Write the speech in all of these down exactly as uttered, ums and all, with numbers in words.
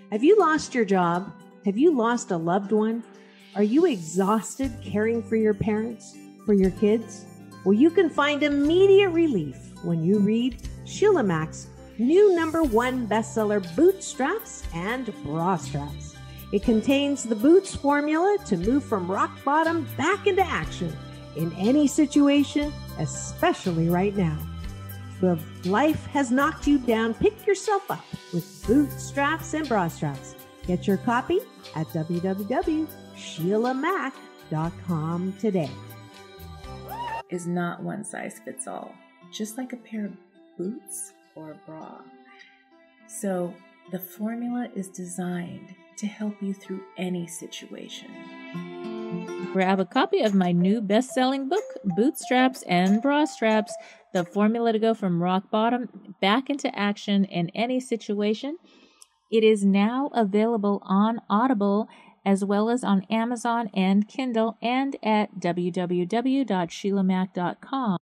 Have you lost your job? Have you lost a loved one? Are you exhausted caring for your parents, for your kids? Well, you can find immediate relief when you read Sheila Mac's new number one bestseller, Bootstraps and Bra Straps. It contains the Boots formula to move from rock bottom back into action in any situation, especially right now. If life has knocked you down, pick yourself up with Bootstraps and Bra Straps. Get your copy at w w w dot sheila mac dot com today. Is not one size fits all, just like a pair of boots or a bra. So the formula is designed to help you through any situation. Grab a copy of my new best-selling book, Bootstraps and Bra Straps, the formula to go from rock bottom back into action in any situation. It is now available on Audible as well as on Amazon and Kindle and at w w w dot sheila mac dot com.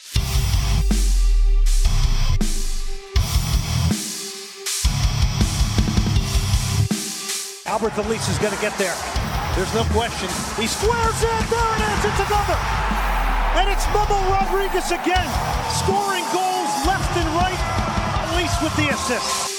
Albert Elise is going to get there. There's no question. He squares it. There it is. It's another. And it's Bubba Rodriguez again, scoring goals left and right. Elise with the assist.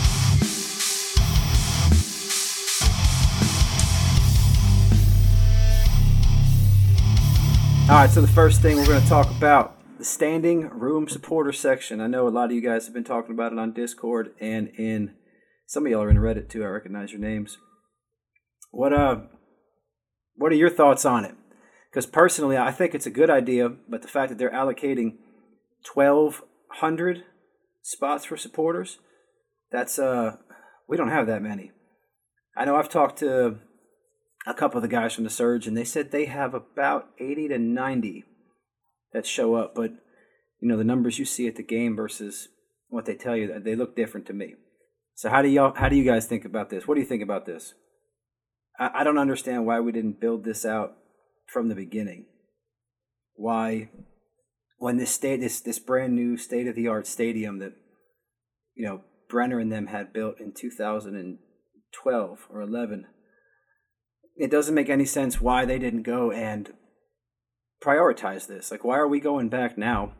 All right, so the first thing we're going to talk about, the standing room supporter section. I know a lot of you guys have been talking about it on Discord and in some of y'all are in Reddit too. I recognize your names. What uh, what are your thoughts on it? Because personally, I think it's a good idea, but the fact that they're allocating twelve hundred spots for supporters, that's uh, we don't have that many. I know I've talked to a couple of the guys from the Surge, and they said they have about eighty to ninety that show up, but you know the numbers you see at the game versus what they tell you, they look different to me. So how do y'all, how do you guys think about this? What do you think about this? I, I don't understand why we didn't build this out from the beginning. Why, when this state, this this brand new state of the art stadium that you know Brenner and them had built in two thousand twelve or eleven, it doesn't make any sense why they didn't go and prioritize this. Like, why are we going back now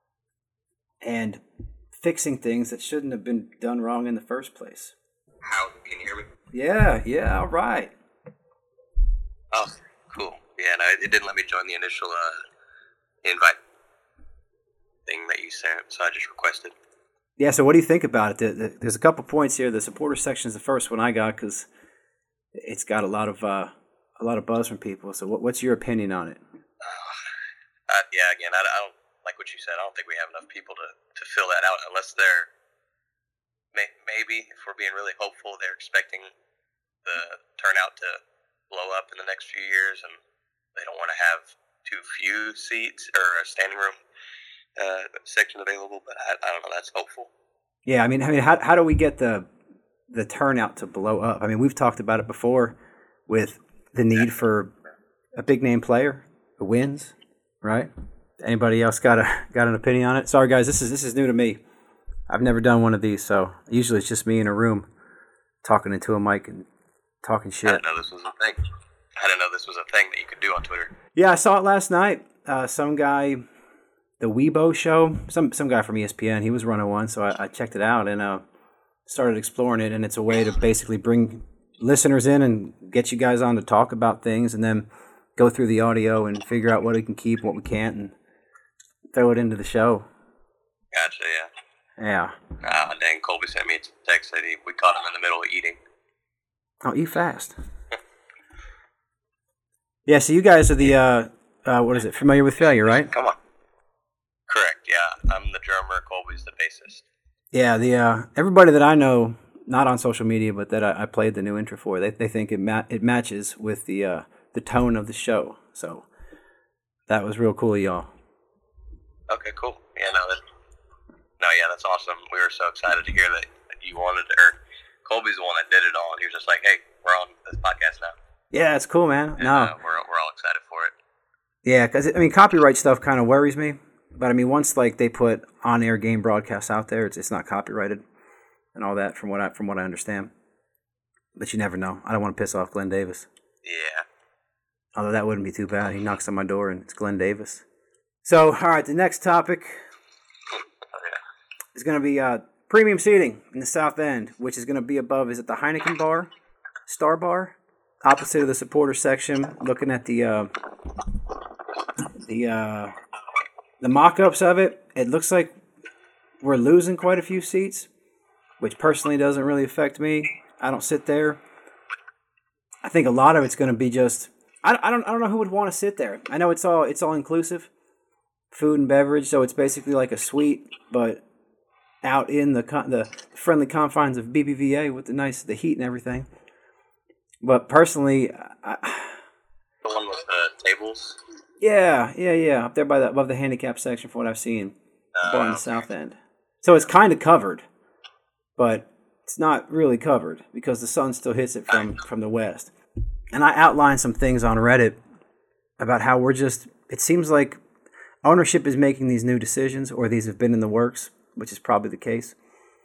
and fixing things that shouldn't have been done wrong in the first place? How? Can you hear me? Yeah, yeah, all right. Oh, cool. Yeah, no, it didn't let me join the initial uh, invite thing that you sent, so I just requested. Yeah, so what do you think about it? There's a couple points here. The supporter section is the first one I got because it's got a lot of uh, a lot of buzz from people. So what, what's your opinion on it? Uh, uh, yeah, again, I, I don't like what you said. I don't think we have enough people to, to fill that out unless they're may, maybe, if we're being really hopeful, they're expecting the turnout to blow up in the next few years and they don't want to have too few seats or a standing room uh, section available. But I, I don't know. That's hopeful. Yeah, I mean, I mean, how how do we get the the turnout to blow up? I mean, we've talked about it before with the need for a big name player who wins, right? Anybody else got a got an opinion on it? Sorry, guys, this is this is new to me. I've never done one of these, so usually it's just me in a room talking into a mic and talking shit. I didn't know this was a thing. I didn't know this was a thing that you could do on Twitter. Yeah, I saw it last night. Uh, some guy, the Weibo show, some some guy from E S P N, he was running one, so I, I checked it out and uh, started exploring it. And it's a way to basically bring listeners in and get you guys on to talk about things, and then go through the audio and figure out what we can keep, what we can't, and throw it into the show. Gotcha, yeah. Yeah. Ah, uh, dang, Colby sent me a text that he, we caught him in the middle of eating. Oh, eat fast. Yeah, so you guys are the, uh, uh, what is it, Familiar with Failure, right? Come on. Correct, yeah. I'm the drummer, Colby's the bassist. Yeah, the uh, everybody that I know, not on social media, but that I, I played the new intro for, they they think it ma- it matches with the uh, the tone of the show. So that was real cool, y'all. Okay, cool. Yeah, no, that, no, yeah, that's awesome. We were so excited to hear that you wanted to, or Colby's the one that did it all, and he was just like, hey, we're on this podcast now. Yeah, it's cool, man. And, no. Uh, we're, we're all excited for it. Yeah, because, I mean, copyright stuff kind of worries me. But, I mean, once, like, they put on-air game broadcasts out there, it's it's not copyrighted and all that from what I from what I understand. But you never know. I don't want to piss off Glenn Davis. Yeah. Although that wouldn't be too bad. He knocks on my door and it's Glenn Davis. So, all right, the next topic is going to be uh, premium seating in the South End, which is going to be above, is it the Heineken Bar? Star Bar? Opposite of the supporter section, looking at the uh, the uh, the mock-ups of it, it looks like we're losing quite a few seats, which personally doesn't really affect me. I don't sit there. I think a lot of it's going to be just I, I don't I don't know who would want to sit there. I know it's all it's all inclusive, food and beverage, so it's basically like a suite, but out in the the friendly confines of B B V A with the nice the heat and everything. But personally, I, the one with the tables. Yeah, yeah, yeah, up there by the above the handicap section, from what I've seen, Uh, bar in the South End. So it's kind of covered, but it's not really covered because the sun still hits it from from the west. And I outlined some things on Reddit about how we're just. It seems like ownership is making these new decisions, or these have been in the works, which is probably the case.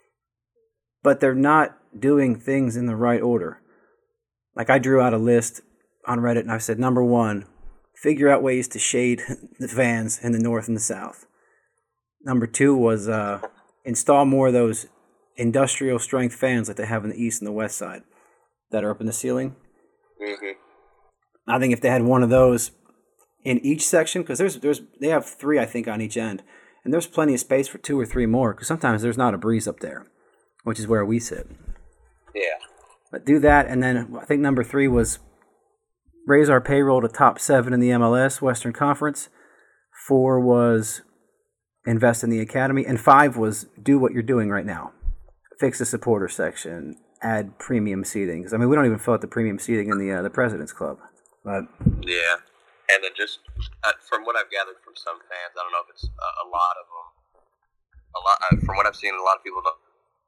But they're not doing things in the right order. Like I drew out a list on Reddit and I said, number one, figure out ways to shade the fans in the north and the south. Number two was uh, install more of those industrial strength fans like they have in the east and the west side that are up in the ceiling. Mm-hmm. I think if they had one of those in each section, because there's there's they have three I think on each end, and there's plenty of space for two or three more. Because sometimes there's not a breeze up there, which is where we sit. Yeah. But do that, and then I think number three was raise our payroll to top seven in the M L S Western Conference. Four was invest in the academy, and five was do what you're doing right now. Fix the supporter section, add premium seating. 'Cause, I mean, we don't even fill out the premium seating in the uh, the President's Club. But Yeah. And then just uh, from what I've gathered from some fans, I don't know if it's uh, a lot of them. A lot uh, from what I've seen, a lot of people don't.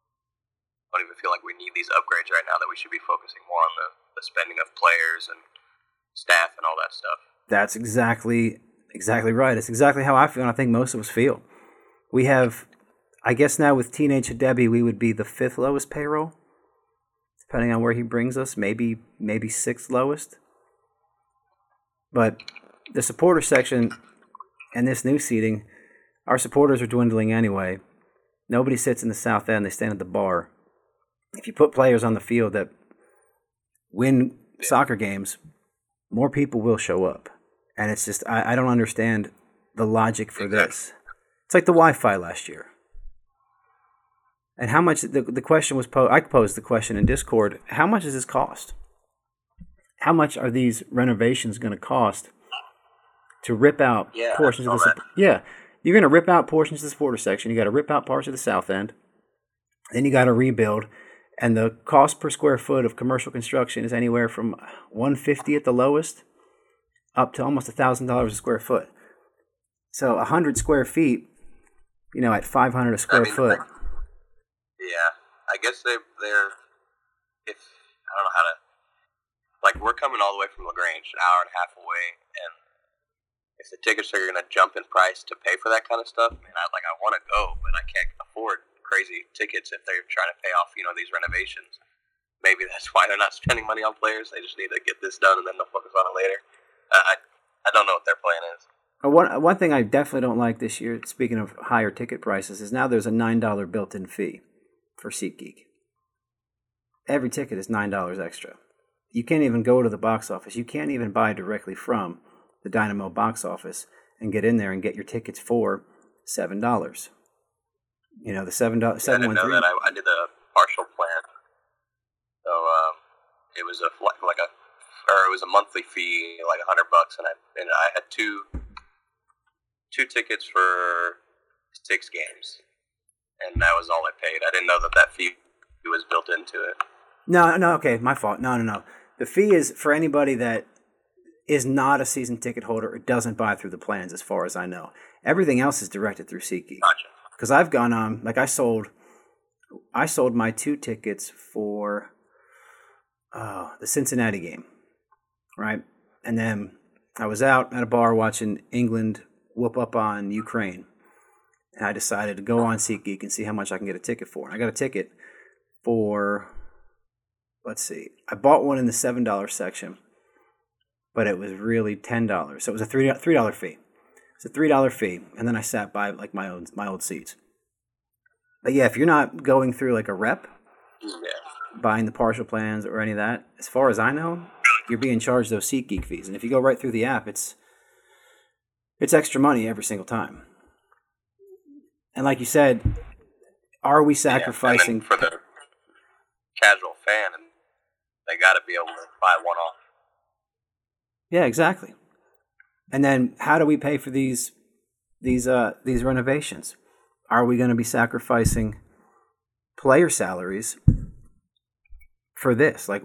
I don't even feel like we need these upgrades right now, that we should be focusing more on the, the spending of players and staff and all that stuff. That's exactly exactly right. It's exactly how I feel, and I think most of us feel. We have, I guess now with Teenage Hadebi, we would be the fifth lowest payroll, depending on where he brings us, maybe maybe sixth lowest. But the supporter section and this new seating, our supporters are dwindling anyway. Nobody sits in the South End, they stand at the bar. If you put players on the field that win soccer games, more people will show up. And it's just, I, I don't understand the logic for this. It's like the Wi-Fi last year. And how much, the, the question was posed, I posed the question in Discord, how much does this cost? How much are these renovations going to cost to rip out yeah, portions of the, yeah, you're going to rip out portions of the supporter section, you got to rip out parts of the South End, then you got to rebuild. And the cost per square foot of commercial construction is anywhere from one hundred fifty dollars at the lowest up to almost one thousand dollars a square foot. So one hundred square feet, you know, at five hundred dollars a square I mean, foot. Yeah, I guess they, they're, if, I don't know how to, like, we're coming all the way from LaGrange, an hour and a half away, and if the tickets are going to jump in price to pay for that kind of stuff, man, I, like, I want to go, but I can't afford crazy tickets if they're trying to pay off, you know, these renovations. Maybe that's why they're not spending money on players. They just need to get this done and then they'll focus on it later. Uh, I I don't know what their plan is. One one thing I definitely don't like this year, speaking of higher ticket prices, is now there's a nine dollars built-in fee for SeatGeek. Every ticket is nine dollars extra. You can't even go to the box office. You can't even buy directly from the Dynamo box office and get in there and get your tickets for seven dollars. You know, the seven dollars. Yeah, I didn't know that. I, I did the partial plan, so um, it was a like, like a, or it was a monthly fee, like a hundred bucks, and I and I had two two tickets for six games, and that was all I paid. I didn't know that that fee was built into it. No, no, okay, my fault. No, no, no. The fee is for anybody that is not a season ticket holder or doesn't buy through the plans, as far as I know. Everything else is directed through SeatGeek. Gotcha. Because I've gone on, like I sold, I sold my two tickets for uh, the Cincinnati game, right? And then I was out at a bar watching England whoop up on Ukraine, and I decided to go on SeatGeek and see how much I can get a ticket for. And I got a ticket for let's see, I bought one in the seven dollars section, but it was really ten dollars. So it was a three dollars three dollars fee. It's a three dollars fee, and then I sat by like my own my old seats. But yeah, if you're not going through like a rep, Yeah. buying the partial plans or any of that, as far as I know, you're being charged those SeatGeek fees. And if you go right through the app, it's it's extra money every single time. And like you said, are we sacrificing... Yeah, and then for the casual fan, and they got to be able to buy one off. Yeah, exactly. And then how do we pay for these these uh, these renovations? Are we going to be sacrificing player salaries for this? Like,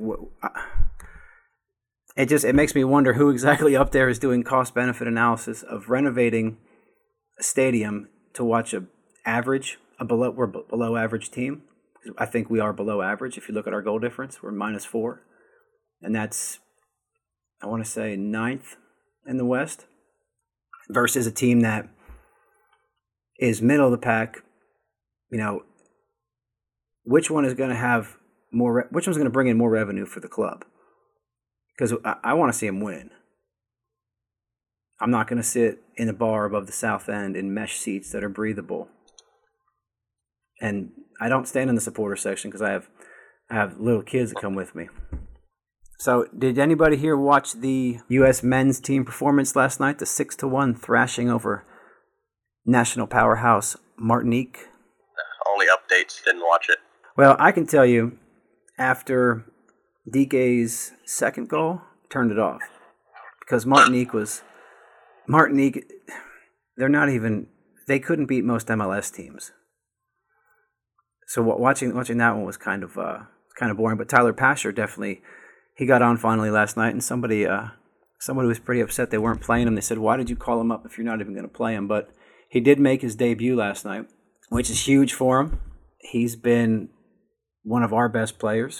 it just it makes me wonder who exactly up there is doing cost benefit analysis of renovating a stadium to watch a average a below we're below average team. I think we are below average. If you look at our goal difference, we're minus four, and that's I want to say ninth in the West versus a team that is middle of the pack. You know, which one is going to have more? Re- which one's going to bring in more revenue for the club? Because I, I want to see them win. I'm not going to sit in a bar above the south end in mesh seats that are breathable. And I don't stand in the supporter section because I have I have little kids that come with me. So, did anybody here watch the U S men's team performance last night? The six to one thrashing over national powerhouse Martinique. Only updates, didn't watch it. Well, I can tell you, after D K's second goal, turned it off because Martinique was Martinique. They're not even. They couldn't beat most M L S teams. So watching watching that one was kind of uh, kind of boring. But Tyler Pasher definitely. He got on finally last night, and somebody uh, somebody was pretty upset they weren't playing him. They said, why did you call him up if you're not even going to play him? But he did make his debut last night, which is huge for him. He's been one of our best players.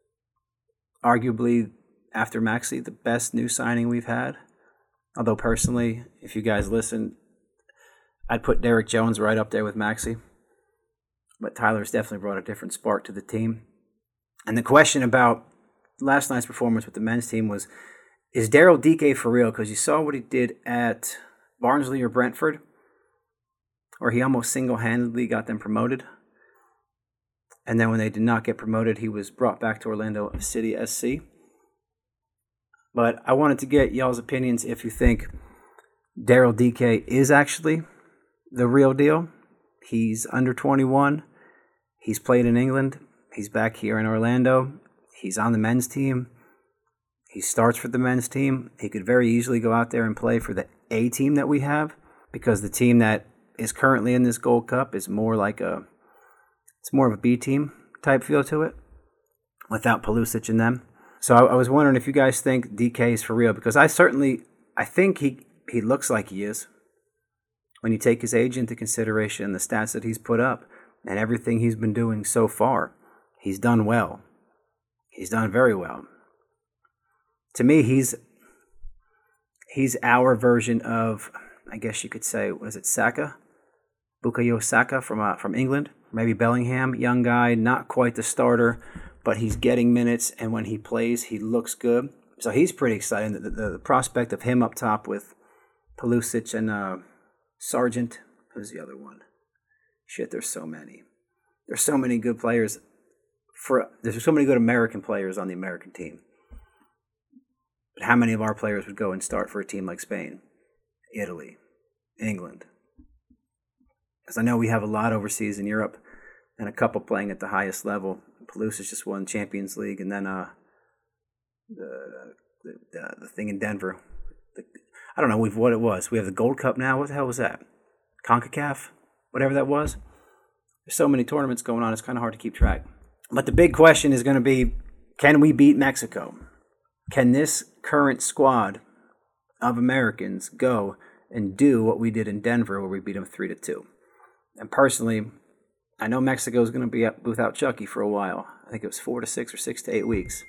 Arguably, after Maxey, the best new signing we've had. Although personally, if you guys listen, I'd put Derek Jones right up there with Maxey. But Tyler's definitely brought a different spark to the team. And the question about last night's performance with the men's team was, is Daryl D K for real? Because you saw what he did at Barnsley or Brentford, where he almost single-handedly got them promoted. And then when they did not get promoted, he was brought back to Orlando City S C. But I wanted to get y'all's opinions if you think Daryl D K is actually the real deal. He's under twenty-one. He's played in England. He's back here in Orlando. He's on the men's team. He starts for the men's team. He could very easily go out there and play for the A team that we have, because the team that is currently in this Gold Cup is more like a, it's more of a B team type feel to it, without Pulisic in them. So I, I was wondering if you guys think D K is for real, because I certainly, I think he, he looks like he is. When you take his age into consideration, the stats that he's put up, and everything he's been doing so far, he's done well. He's done very well. To me, he's he's our version of, I guess you could say, was it Saka? Bukayo Saka from uh, from England. Maybe Bellingham, young guy, not quite the starter, but he's getting minutes, and when he plays, he looks good. So he's pretty exciting. The, the, the prospect of him up top with Pulisic and uh, Sargent. Who's the other one? Shit, there's so many. There's so many good players. For There's so many good American players on the American team. But how many of our players would go and start for a team like Spain, Italy, England? Because I know we have a lot overseas in Europe, and a couple playing at the highest level. Pulisic just won Champions League, and then uh, the, the the the thing in Denver. The, I don't know what it was. We have the Gold Cup now. What the hell was that? CONCACAF? Whatever that was. There's so many tournaments going on, it's kind of hard to keep track. But the big question is going to be, can we beat Mexico? Can this current squad of Americans go and do what we did in Denver, where we beat them three to two? And personally, I know Mexico is going to be without Chucky for a while. I think it was four to six or six to eight weeks.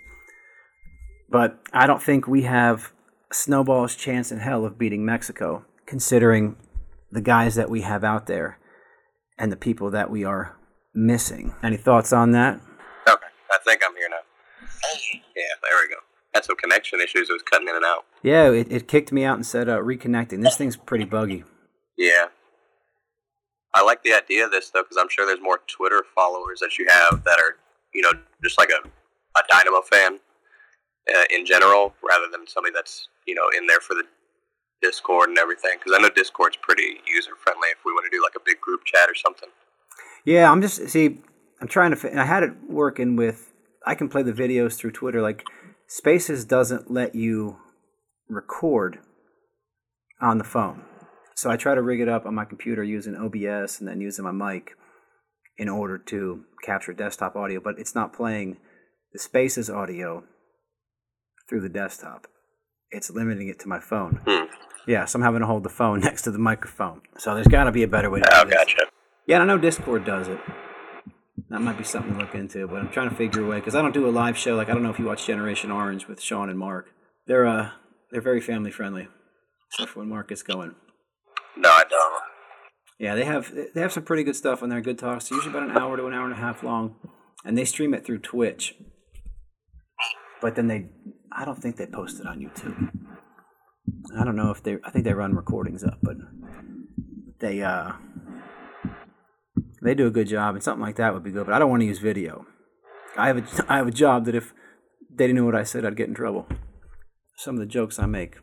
But I don't think we have a snowball's chance in hell of beating Mexico, considering the guys that we have out there and the people that we are missing. Any thoughts on that? Okay, I think I'm here now. Yeah, there we go. Had some connection issues. It was cutting in and out. Yeah, it, it kicked me out and said uh, reconnecting. This thing's pretty buggy. Yeah. I like the idea of this, though, because I'm sure there's more Twitter followers that you have that are, you know, just like a, a Dynamo fan uh, in general, rather than somebody that's, you know, in there for the Discord and everything. Because I know Discord's pretty user-friendly if we want to do, like, a big group chat or something. Yeah, I'm just, see, I'm trying to, and I had it working with, I can play the videos through Twitter. Like, Spaces doesn't let you record on the phone. So I try to rig it up on my computer using O B S and then using my mic in order to capture desktop audio, but it's not playing the Spaces audio through the desktop. It's limiting it to my phone. Hmm. Yeah, so I'm having to hold the phone next to the microphone. So there's got to be a better way to Oh, do this. gotcha. Yeah, and I know Discord does it. That might be something to look into, but I'm trying to figure a way, because I don't do a live show. Like, I don't know if you watch Generation Orange with Sean and Mark. They're uh, they're very family friendly, except for when Mark gets going. No, I don't. Yeah, they have they have some pretty good stuff on there, good talks. Usually about an hour to an hour and a half long, and they stream it through Twitch. But then they, I don't think they post it on YouTube. I don't know if they, I think they run recordings up, but they uh, they do a good job, and something like that would be good. But I don't want to use video. I have a I have a job that if they didn't know what I said, I'd get in trouble. Some of the jokes I make.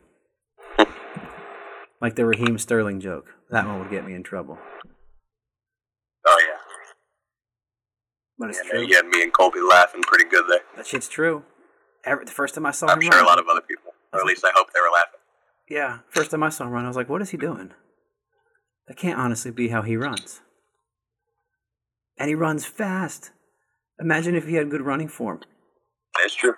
Like the Raheem Sterling joke. That one would get me in trouble. Oh, yeah. But it's Yeah, true. you had me and Colby laughing pretty good there. That shit's true. Every, the first time I saw I'm him sure run, a lot of other people, or at least I hope they were laughing. yeah, first time I saw him run, I was like, what is he doing? That can't honestly be how he runs. And he runs fast. Imagine if he had good running form. It's true.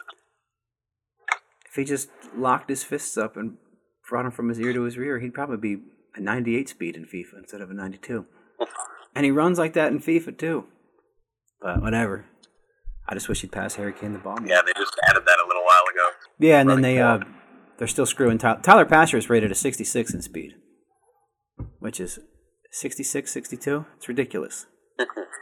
If he just locked his fists up and brought him from his ear to his rear, he'd probably be a ninety-eight speed in FIFA instead of a ninety-two. And he runs like that in FIFA too. But whatever. I just wish he'd pass Harry Kane the ball. Yeah, they just added that a little while ago. Yeah, and then Running they uh, forward. they're still screwing Tyler. Tyler Pasher is rated a sixty-six in speed, which is sixty-six, sixty-two. It's ridiculous. No,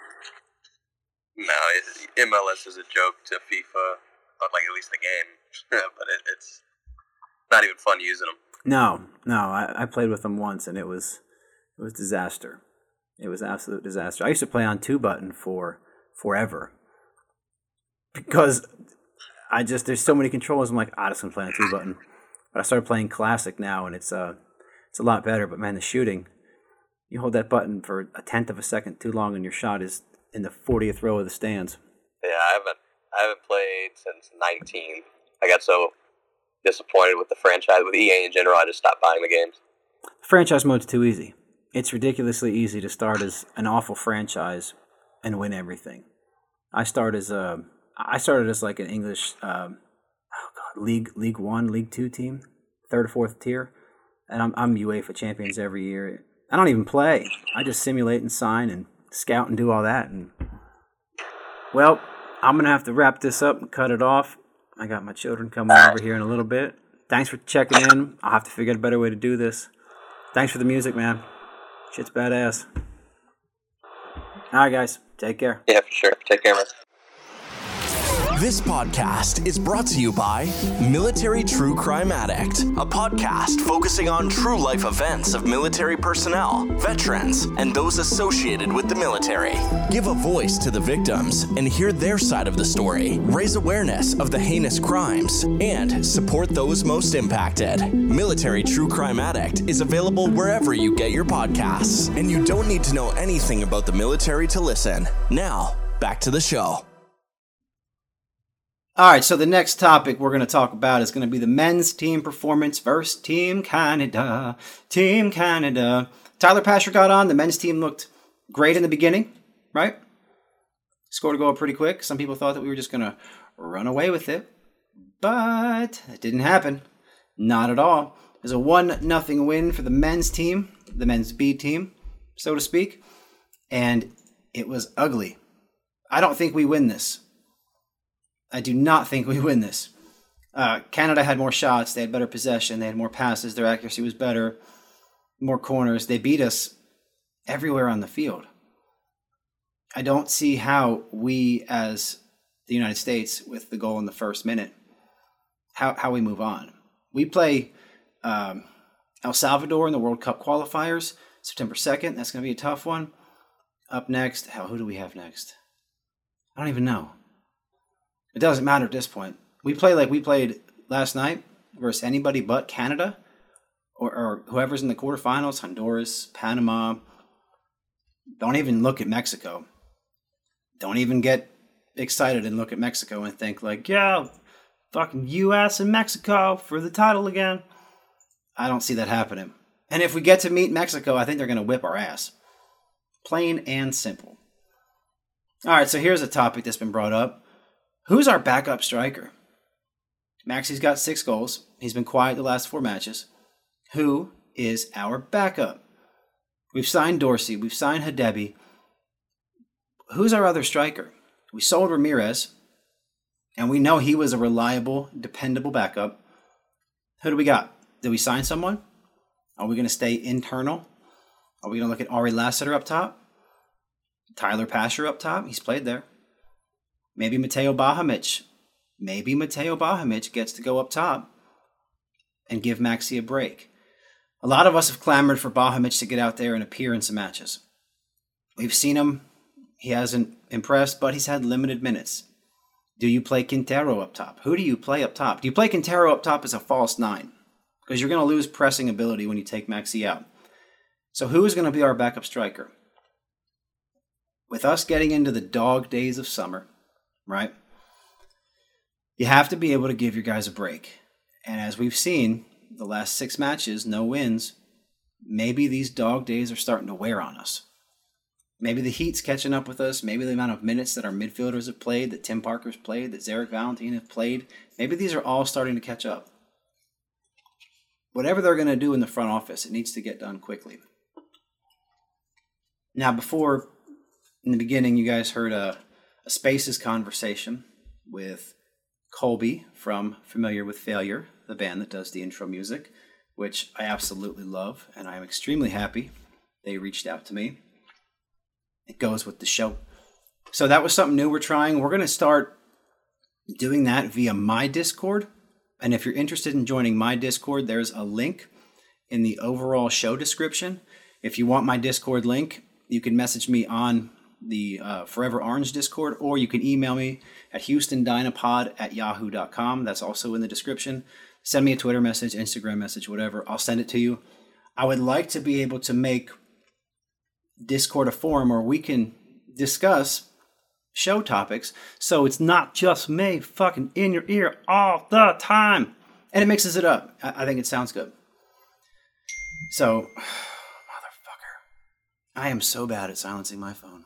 it, M L S is a joke to FIFA, or like at least the game, but it, it's not even fun using them. No, no, I, I played with them once, and it was it was disaster. It was absolute disaster. I used to play on two button for forever because I just there's so many controls. I'm like, I just want to play on two button. But I started playing classic now, and it's uh it's a lot better. But man, the shooting, you hold that button for a tenth of a second too long, and your shot is in the fortieth row of the stands. Yeah, I haven't I haven't played since nineteen. I got so disappointed with the franchise, with E A in general. I just stopped buying the games. Franchise mode's too easy. It's ridiculously easy to start as an awful franchise and win everything. I start as a, I started as like an English, um, oh god, League League One, League Two team, third or fourth tier, and I'm I'm UEFA champions every year. I don't even play. I just simulate and sign and scout and do all that. And well, I'm gonna have to wrap this up and cut it off. I got my children coming over here in a little bit. Thanks for checking in. I'll have to figure out a better way to do this. Thanks for the music, man. Shit's badass. All right, guys. Take care. Yeah, for sure. Take care, man. This podcast is brought to you by Military True Crime Addict, a podcast focusing on true life events of military personnel, veterans, and those associated with the military. Give a voice to the victims and hear their side of the story, raise awareness of the heinous crimes, and support those most impacted. Military True Crime Addict is available wherever you get your podcasts, and you don't need to know anything about the military to listen. Now, back to the show. All right, so the next topic we're going to talk about is going to be the men's team performance versus Team Canada. Team Canada. Tyler Pasher got on. The men's team looked great in the beginning, right? Scored a goal pretty quick. Some people thought that we were just going to run away with it, but it didn't happen. Not at all. It was a one nothing win for the men's team, the men's B team, so to speak, and it was ugly. I don't think we win this. I do not think we win this. Uh, Canada had more shots. They had better possession. They had more passes. Their accuracy was better. More corners. They beat us everywhere on the field. I don't see how we as the United States with the goal in the first minute, how how we move on. We play um, El Salvador in the World Cup qualifiers, September second. That's going to be a tough one. Up next, hell, who do we have next? I don't even know. It doesn't matter at this point. We play like we played last night versus anybody but Canada or, or whoever's in the quarterfinals, Honduras, Panama. Don't even look at Mexico. Don't even get excited and look at Mexico and think like, yeah, fucking U S and Mexico for the title again. I don't see that happening. And if we get to meet Mexico, I think they're going to whip our ass. Plain and simple. All right, so here's a topic that's been brought up. Who's our backup striker? Maxi's got six goals. He's been quiet the last four matches. Who is our backup? We've signed Dorsey. We've signed Hadebi. Who's our other striker? We sold Ramirez, and we know he was a reliable, dependable backup. Who do we got? Did we sign someone? Are we going to stay internal? Are we going to look at Ari Lassiter up top? Tyler Pasher up top? He's played there. Maybe Mateo Bahamic. Maybe Mateo Bahamic gets to go up top and give Maxi a break. A lot of us have clamored for Bahamic to get out there and appear in some matches. We've seen him. He hasn't impressed, but he's had limited minutes. Do you play Quintero up top? Who do you play up top? Do you play Quintero up top as a false nine? Because you're going to lose pressing ability when you take Maxi out. So who is going to be our backup striker? With us getting into the dog days of summer, right? You have to be able to give your guys a break. And as we've seen, the last six matches, no wins, maybe these dog days are starting to wear on us. Maybe the heat's catching up with us. Maybe the amount of minutes that our midfielders have played, that Tim Parker's played, that Zarek Valentin have played, maybe these are all starting to catch up. Whatever they're going to do in the front office, it needs to get done quickly. Now, before, in the beginning, you guys heard a, a Spaces conversation with Colby from Familiar with Failure, the band that does the intro music, which I absolutely love, and I am extremely happy they reached out to me. It goes with the show. So that was something new we're trying. We're going to start doing that via my Discord. And if you're interested in joining my Discord, there's a link in the overall show description. If you want my Discord link, you can message me on the uh, Forever Orange Discord, or you can email me at houston dynapod at yahoo dot com. That's also in the description. Send me a Twitter message, Instagram message, whatever. I'll send it to you. I would like to be able to make Discord a forum where we can discuss show topics, so it's not just me fucking in your ear all the time. And it mixes it up. I, I think it sounds good. So, motherfucker. I am so bad at silencing my phone.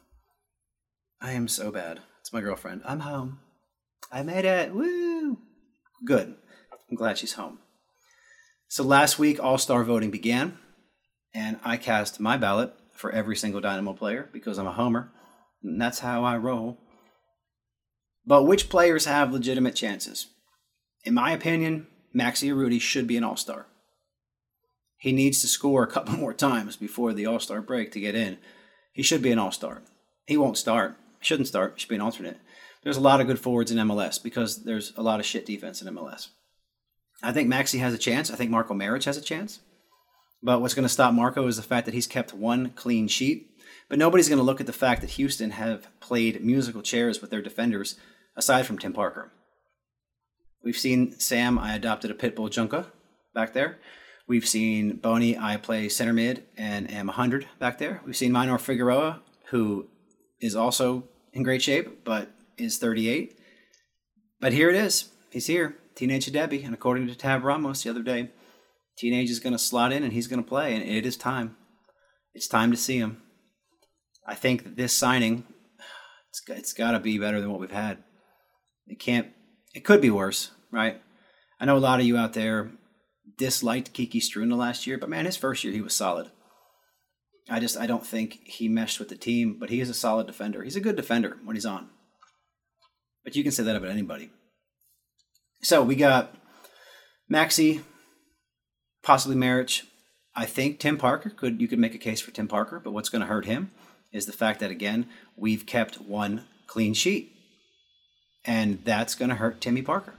I am so bad. It's my girlfriend. I'm home. I made it. Woo! Good. I'm glad she's home. So last week, All-Star voting began, and I cast my ballot for every single Dynamo player because I'm a homer, and that's how I roll. But which players have legitimate chances? In my opinion, Maxi Urruti should be an All-Star. He needs to score a couple more times before the All-Star break to get in. He should be an All-Star. He won't start. He shouldn't start. He should be an alternate. There's a lot of good forwards in M L S because there's a lot of shit defense in M L S. I think Maxi has a chance. I think Marko Maric has a chance. But what's going to stop Marco is the fact that he's kept one clean sheet. But nobody's going to look at the fact that Houston have played musical chairs with their defenders aside from Tim Parker. We've seen Sam, I adopted a Pitbull Junka back there. We've seen Boney, I play center mid and am one hundred back there. We've seen Minor Figueroa, who is also in great shape, but is thirty-eight. But here it is. He's here. Teenage Hadebi. And according to Tab Ramos the other day, Teenage is going to slot in and he's going to play. And it is time. It's time to see him. I think that this signing, it's, it's got to be better than what we've had. It can't, it could be worse, right? I know a lot of you out there disliked Kiki Struna last year, but man, his first year he was solid. I just, I don't think he meshed with the team, but he is a solid defender. He's a good defender when he's on. But you can say that about anybody. So we got Maxi, possibly Maric. I think Tim Parker, could you could make a case for Tim Parker, but what's going to hurt him is the fact that, again, we've kept one clean sheet. And that's going to hurt Timmy Parker.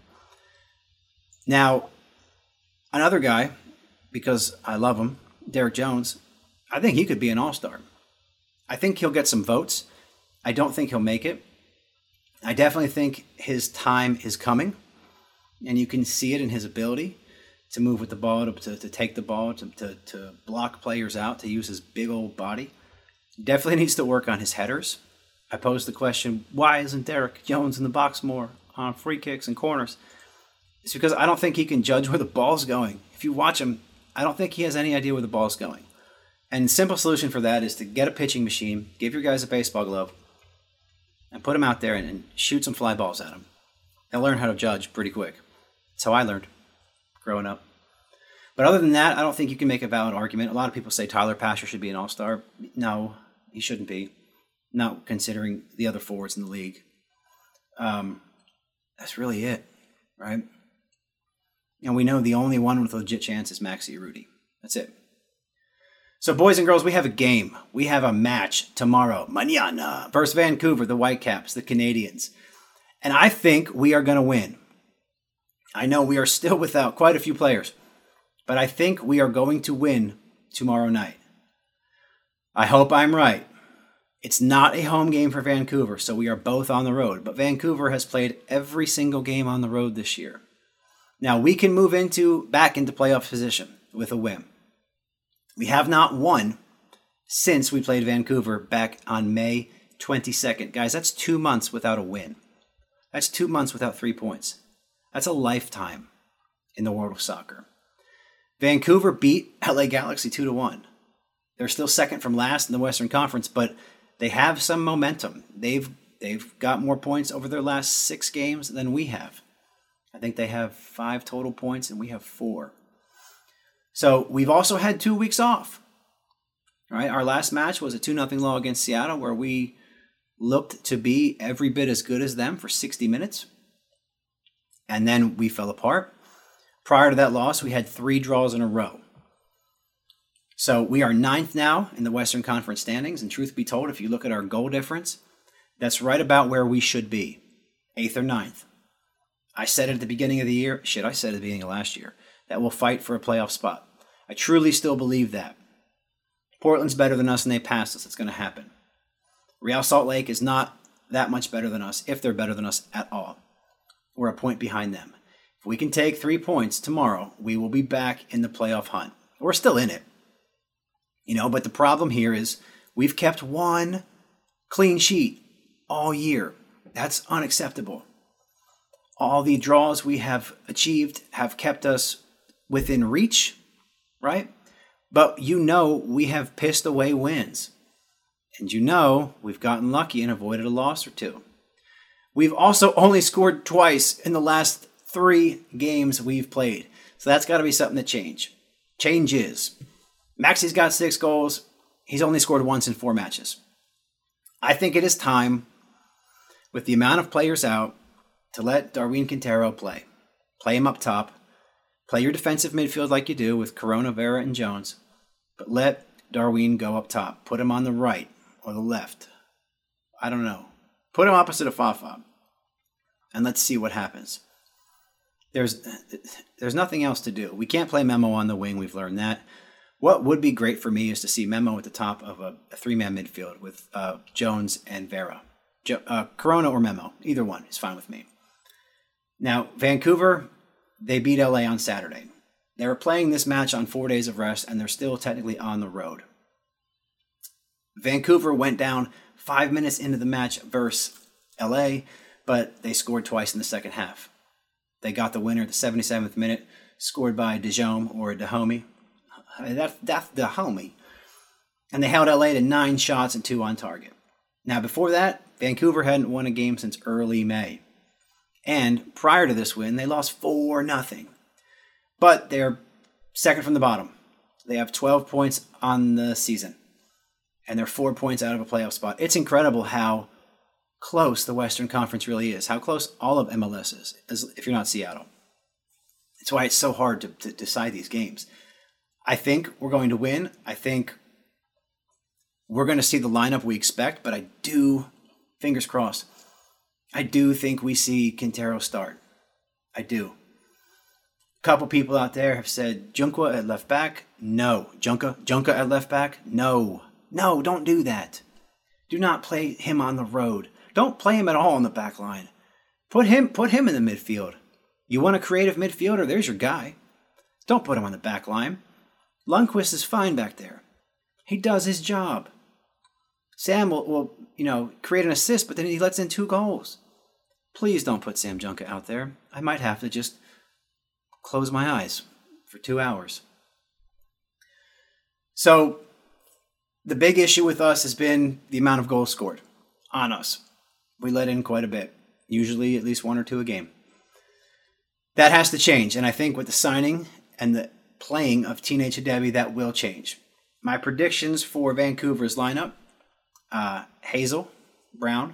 Now, another guy, because I love him, Derek Jones, I think he could be an all-star. I think he'll get some votes. I don't think he'll make it. I definitely think his time is coming, and you can see it in his ability to move with the ball, to, to, to take the ball, to, to, to block players out, to use his big old body. Definitely needs to work on his headers. I posed the question, why isn't Derek Jones in the box more on free kicks and corners? It's because I don't think he can judge where the ball's going. If you watch him, I don't think he has any idea where the ball's going. And the simple solution for that is to get a pitching machine, give your guys a baseball glove, and put them out there and, and shoot some fly balls at them. They'll learn how to judge pretty quick. That's how I learned growing up. But other than that, I don't think you can make a valid argument. A lot of people say Tyler Pasher should be an all-star. No, he shouldn't be. Not considering the other forwards in the league. Um, that's really it, right? And we know the only one with a legit chance is Maxi Urruti. That's it. So, boys and girls, we have a game. We have a match tomorrow, mañana, versus Vancouver, the Whitecaps, the Canadians. And I think we are going to win. I know we are still without quite a few players, but I think we are going to win tomorrow night. I hope I'm right. It's not a home game for Vancouver, so we are both on the road. But Vancouver has played every single game on the road this year. Now, we can move into back into playoff position with a win. We have not won since we played Vancouver back on May twenty-second. Guys, that's two months without a win. That's two months without three points. That's a lifetime in the world of soccer. Vancouver beat L A Galaxy two to one. They're still second from last in the Western Conference, but they have some momentum. They've they've got more points over their last six games than we have. I think they have five total points and we have four. So we've also had two weeks off. All right, our last match was a two nothing loss against Seattle where we looked to be every bit as good as them for sixty minutes. And then we fell apart. Prior to that loss, we had three draws in a row. So we are ninth now in the Western Conference standings. And truth be told, if you look at our goal difference, that's right about where we should be. Eighth or ninth. I said it at the beginning of the year. Shit, I said it at the beginning of last year. That we'll fight for a playoff spot. I truly still believe that. Portland's better than us and they passed us. It's going to happen. Real Salt Lake is not that much better than us, if they're better than us at all. We're a point behind them. If we can take three points tomorrow, we will be back in the playoff hunt. We're still in it. You know, but the problem here is we've kept one clean sheet all year. That's unacceptable. All the draws we have achieved have kept us within reach, right? But you know we have pissed away wins. And you know we've gotten lucky and avoided a loss or two. We've also only scored twice in the last three games we've played. So that's got to be something to change. Changes. Maxi's got six goals. He's only scored once in four matches. I think it is time, with the amount of players out, to let Darwin Quintero play. Play him up top. Play your defensive midfield like you do with Corona, Vera, and Jones. But let Darwin go up top. Put him on the right or the left. I don't know. Put him opposite of Fafa. And let's see what happens. There's there's nothing else to do. We can't play Memo on the wing. We've learned that. What would be great for me is to see Memo at the top of a, a three-man midfield with uh, Jones and Vera. Jo- uh, Corona or Memo. Either one is fine with me. Now, Vancouver, they beat L A on Saturday. They were playing this match on four days of rest, and they're still technically on the road. Vancouver went down five minutes into the match versus L A, but they scored twice in the second half. They got the winner at the seventy-seventh minute, scored by Dejome or Dahomey. That, that's Dahomey. And they held L A to nine shots and two on target. Now, before that, Vancouver hadn't won a game since early May. And prior to this win, they lost four nothing. But they're second from the bottom. They have twelve points on the season. And they're four points out of a playoff spot. It's incredible how close the Western Conference really is. How close all of M L S is, as if you're not Seattle. That's why it's so hard to, to decide these games. I think we're going to win. I think we're going to see the lineup we expect. But I do, fingers crossed, I do think we see Quintero start. I do. A couple people out there have said Junqua at left back. No. Junca, Junca at left back. No. No, don't do that. Do not play him on the road. Don't play him at all on the back line. Put him, put him in the midfield. You want a creative midfielder? There's your guy. Don't put him on the back line. Lundqvist is fine back there. He does his job. Sam will, will, you know, create an assist, but then he lets in two goals. Please don't put Sam Junca out there. I might have to just close my eyes for two hours. So, the big issue with us has been the amount of goals scored on us. We let in quite a bit, usually at least one or two a game. That has to change, and I think with the signing and the playing of Teenage Hadebe, that will change. My predictions for Vancouver's lineup, uh, Hazel, Brown,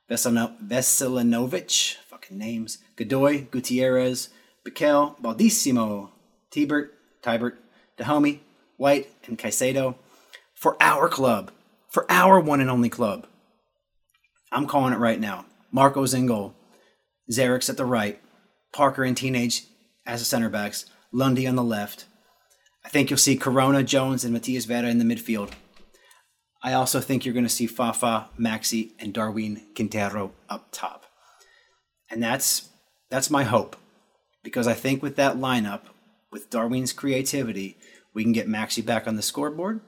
Veselinovic, fucking names, Godoy, Gutierrez, Bikel, Baldissimo, Tibert, Tibert, Dahomey, White, and Caicedo for our club, for our one and only club. I'm calling it right now. Marco's in goal, Zareks at the right, Parker and Teenage as the center backs, Lundy on the left. I think you'll see Corona, Jones, and Matias Vera in the midfield. I also think you're going to see Fafa, Maxi, and Darwin Quintero up top. And that's that's my hope. Because I think with that lineup, with Darwin's creativity, we can get Maxi back on the scoreboard.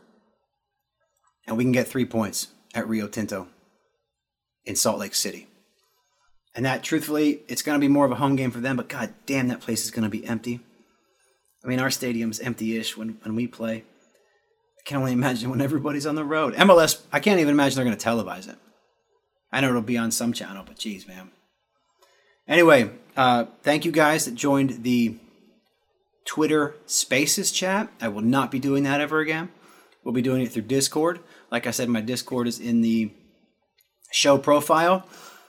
And we can get three points at Rio Tinto in Salt Lake City. And that, truthfully, it's going to be more of a home game for them. But god damn, that place is going to be empty. I mean, our stadium's empty-ish when, when we play. I can only imagine when everybody's on the road. M L S, I can't even imagine they're going to televise it. I know it'll be on some channel, but geez, man. Anyway, uh, thank you guys that joined the Twitter Spaces chat. I will not be doing that ever again. We'll be doing it through Discord. Like I said, my Discord is in the show profile.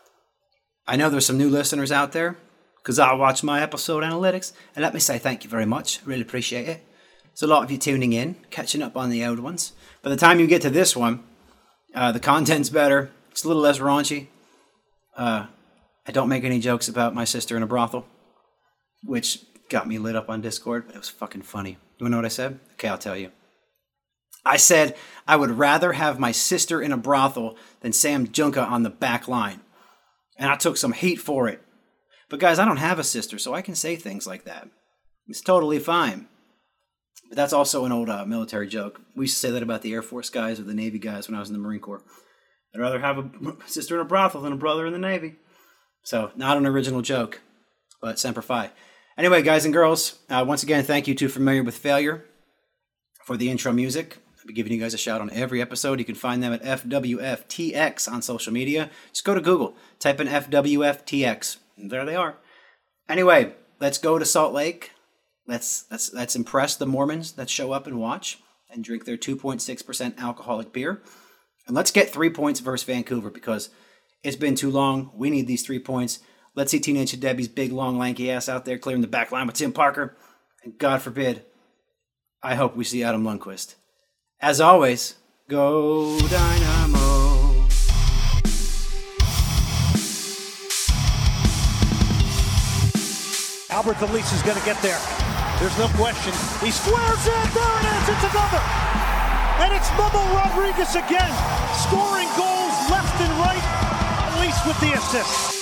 I know there's some new listeners out there because I watch my episode analytics. And let me say thank you very much. Really appreciate it. There's a lot of you tuning in, catching up on the old ones. By the time you get to this one, uh, the content's better. It's a little less raunchy. Uh, I don't make any jokes about my sister in a brothel, which got me lit up on Discord, but it was fucking funny. You want to know what I said? Okay, I'll tell you. I said I would rather have my sister in a brothel than Sam Junca on the back line. And I took some heat for it. But guys, I don't have a sister, so I can say things like that. It's totally fine. But that's also an old uh, military joke. We used to say that about the Air Force guys or the Navy guys when I was in the Marine Corps. I'd rather have a sister in a brothel than a brother in the Navy. So, not an original joke, but Semper Fi. Anyway, guys and girls, uh, once again, thank you to Familiar with Failure for the intro music. I'll be giving you guys a shout on every episode. You can find them at F W F T X on social media. Just go to Google, type in F W F T X, and there they are. Anyway, let's go to Salt Lake. Let's let's let's impress the Mormons that show up and watch and drink their two point six percent alcoholic beer. And let's get three points versus Vancouver because it's been too long. We need these three points. Let's see Teenage Hadebe's big, long, lanky ass out there clearing the back line with Tim Parker. And God forbid, I hope we see Adam Lundqvist. As always, go Dynamo! Albert Elise is going to get there. There's no question. He squares it. There it is. It's another. And it's Momo Rodriguez again. Scoring goals left and right. Elise with the assist.